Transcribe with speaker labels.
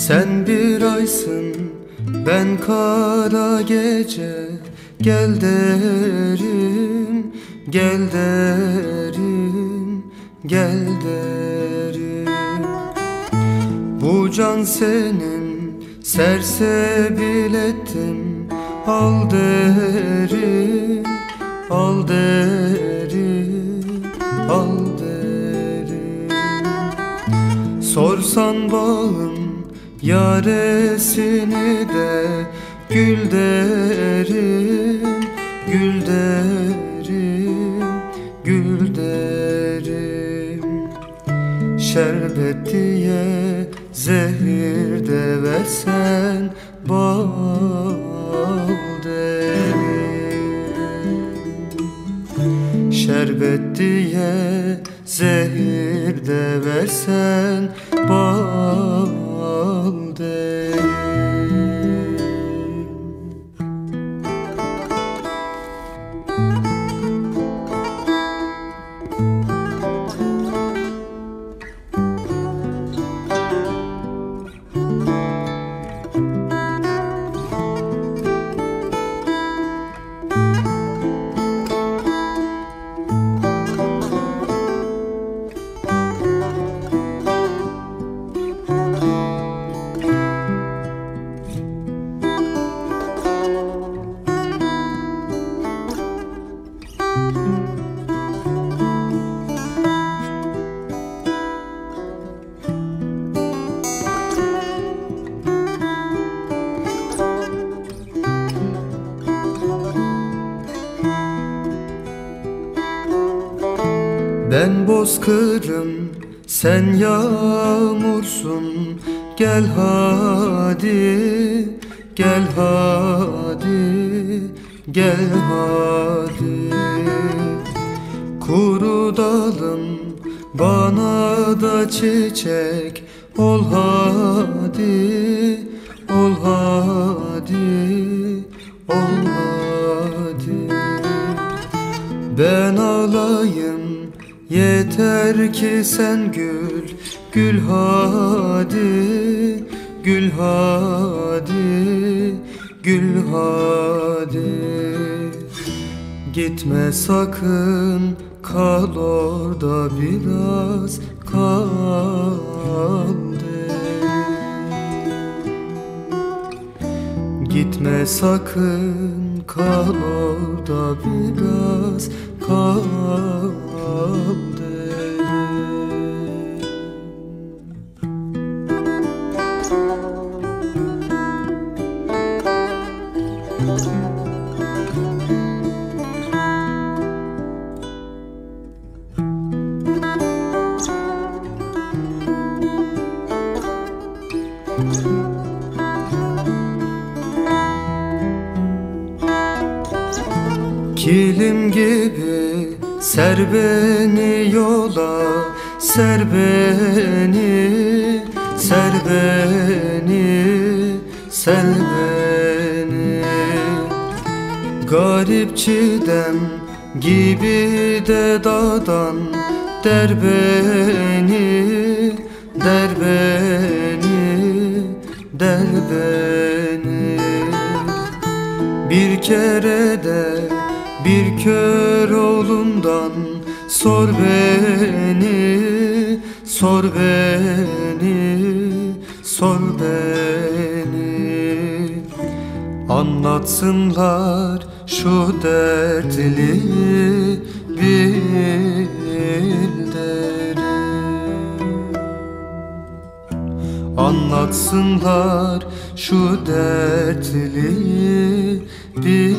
Speaker 1: Sen bir aysın, ben kara gece. Gel derim, gel derim, gel derim. Bu can senin, sersebil ettim. Al derim, al derim, al derim. Sorsan bağın yaresini de gül derim, gül derim, gül derim. Şerbet diye zehir de versen bal derim. Şerbet diye zehir de versen bal derim. Ben bozkırım, sen yağmursun. Gel hadi, gel hadi, gel hadi. Kuru dalım, bana da çiçek. Ol hadi, ol hadi, ol hadi. Ben alayım, yeter ki sen gül, gül hadi, gül hadi, gül hadi. Gitme sakın, kal orada biraz, kal derim. Gitme sakın, kal orada biraz, kal derim. Kilim gibi ser beni yola, ser beni, ser beni, ser beni. Garip çiğdem gibi de dağdan der beni, der beni, der beni. Bir kere de bir kör oğlundan sor beni, sor beni, sor beni. Anlatsınlar şu dertli bir derim. Anlatsınlar şu dertli bir